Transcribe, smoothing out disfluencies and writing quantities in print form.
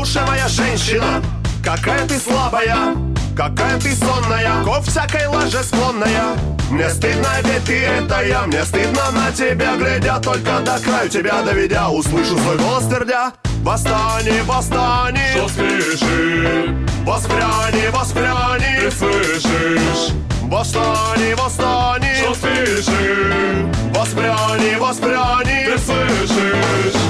Слушай, моя женщина, какая ты слабая, какая ты сонная, ко всякой лаже склонная. Мне стыдно, ведь ты это я. Мне стыдно на тебя глядя, только до краю тебя доведя. Услышу свой голос твердя: восстань, восстань, Что спешишь? воспряни, воспряни, Ты слышишь? восстань, восстань, Что спешишь? воспряни, воспряни. Ты слышишь?